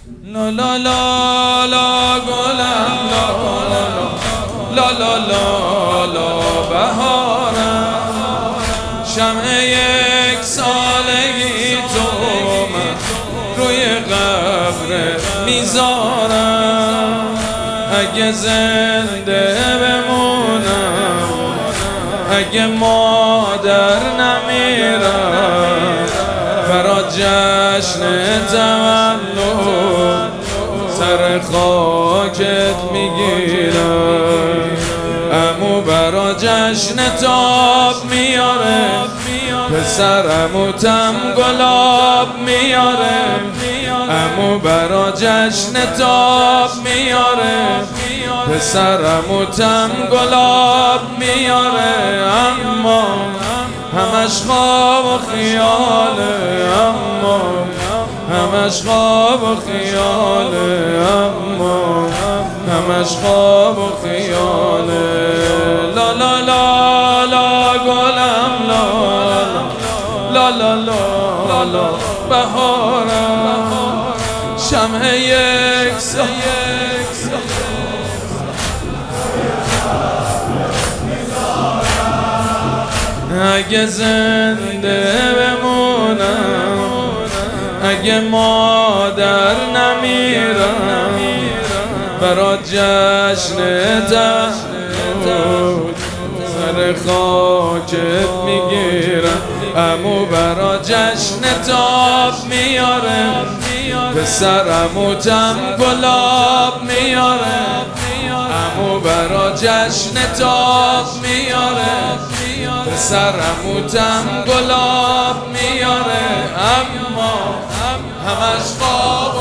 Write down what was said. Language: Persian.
لا لا لا لا گلم لا لا لا لا لا بهارم، شمع یک سالگی تو من روی قبر میذارم. اگه زنده بمونم، اگه مادر نمیرم، برا جشن تولد سر خاکت میگیرم. عمو برا جشن تاب میاره، پسرمو تم گلاب میاره. عمو برا جشن تاب میاره، پسرمو تم گلاب میاره. اما همش خواب و خیاله، اما همش خواب و خیاله، اما همش خواب و خیاله. لا لا لا لا گلم لا لا لا لا لا بهارم، شمع یک سال اگه زنده بمونم، اگه مادر نمیرم، برا جشن تولد سر خاکت میگیرم. عمو برا جشن تاب میاره، پسرمو تم گلاب میاره. عمو برا جشن تاب میاره، پسرمو تم گلاب میاره. اما همش خواب